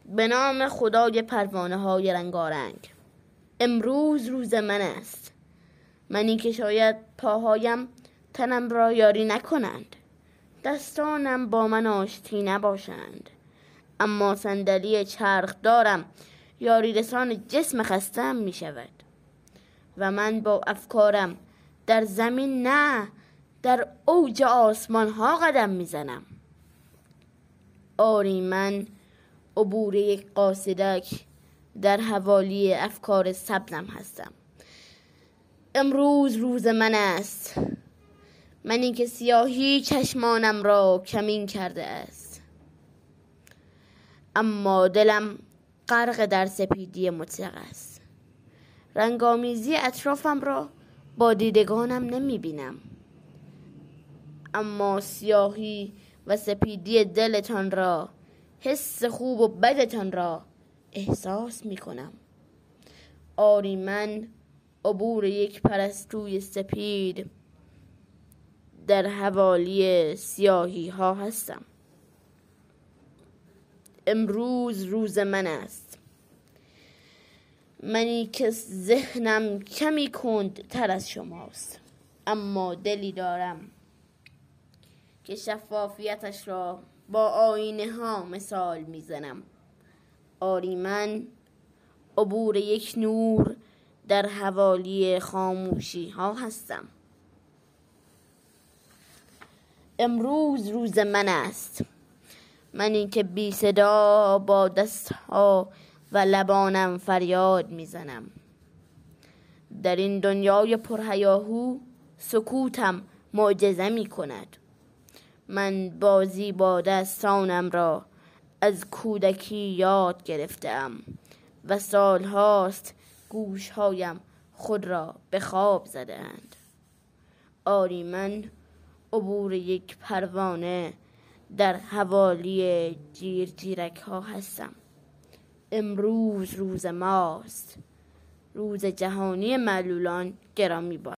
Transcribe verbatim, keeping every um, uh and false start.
به نام خدای پروانه های رنگارنگ. امروز روز من است، منی که شاید پاهایم تنم را یاری نکنند، دستانم با من آشتی نباشند، اما صندلی چرخ دارم یاری رسان جسم خستم می شود و من با افکارم در زمین نه در اوج آسمان ها قدم می زنم. آری من عبور یک قاصدک در حوالی افکار سبزم هستم. امروز روز من است، منی که سیاهی چشمانم را کمین کرده است، اما دلم غرق در سپیدی مطلق است. رنگامیزی اطرافم را با دیدگانم نمی بینم، اما سیاهی و سپیدی دلتان را، حس خوب و بدتان را احساس می کنم. آری من عبور یک پرستوی سپید در حوالی سیاهی ها هستم. امروز روز من است، منی که ذهنم کمی کند تر از شماست، اما دلی دارم که شفافیتش را با آینه ها مثال میزنم. آری من عبور یک نور در حوالی خاموشی ها هستم. امروز روز من است، منی که بی صدا با دستها و لبانم فریاد میزنم. در این دنیای پرهیاهو سکوتم معجزه می کند. من بازی با دستانم را از کودکی یاد گرفتم و سالهاست گوشهایم خود را به خواب زده اند. آری من عبور یک پروانه در حوالی جیرجیرک ها هستم. امروز روز ماست، روز جهانی معلولان گرامی باد.